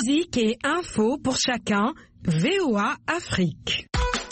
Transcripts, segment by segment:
Musique et info pour chacun, VOA Afrique.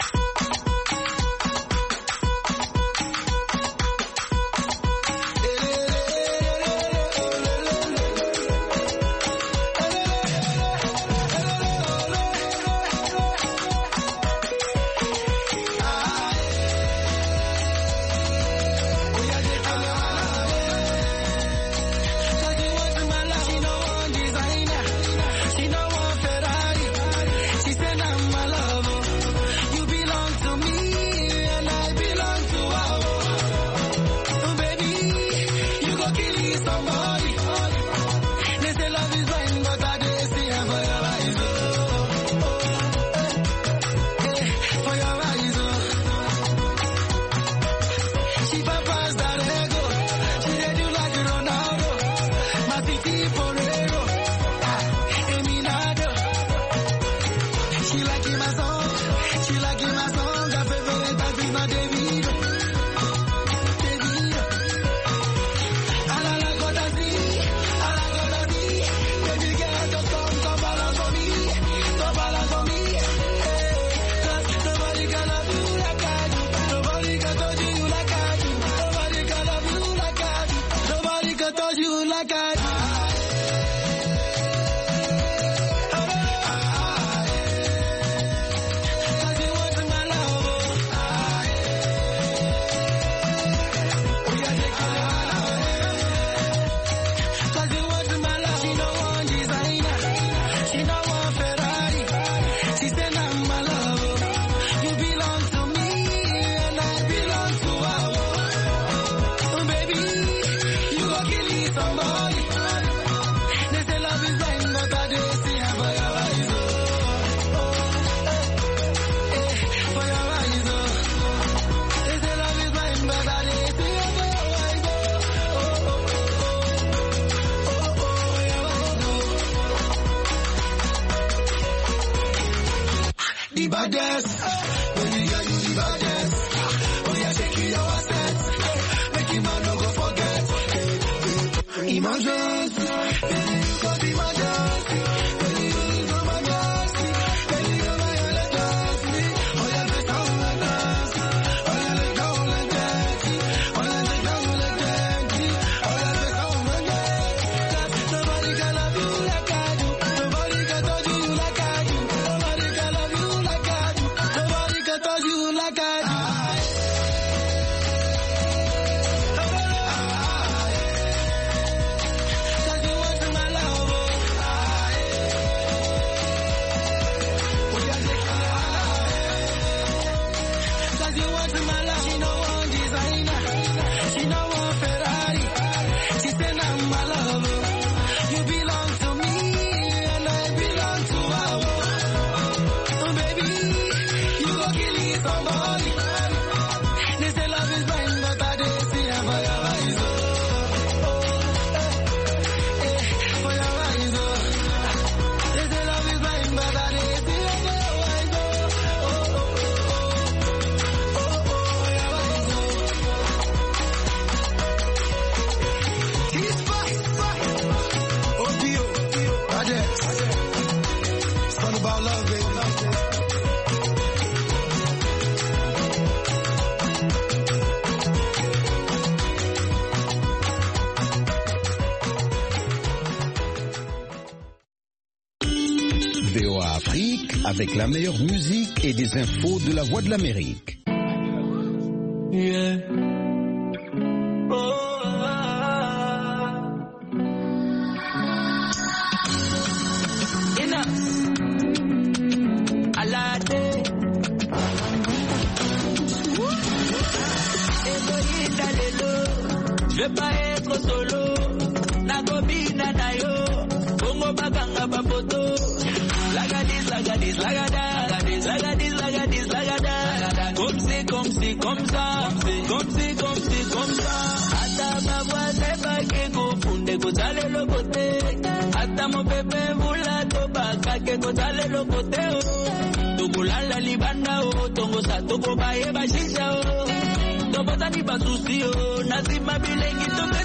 VOA Afrique avec la meilleure musique et des infos de la Voix de l'Amérique. Yeah. Je veux pas être solo. Nagobina nayo. Bongo baganga bapoto. Lagadis, lagadis, lagada. Lagadis, lagadis, lagadis, lagada. Comme c'est, comme si, comme ça. Comme si, comme si, comme ça. Ata ma voix c'est pas que confunde. Kozale le côté. Ata mon bébé voula toba. Kake kozale le côté. Tokulala libanda o. Tongo sa toko baye bashisha o. Tobota ni basusi o. Nazima bilengi tobe.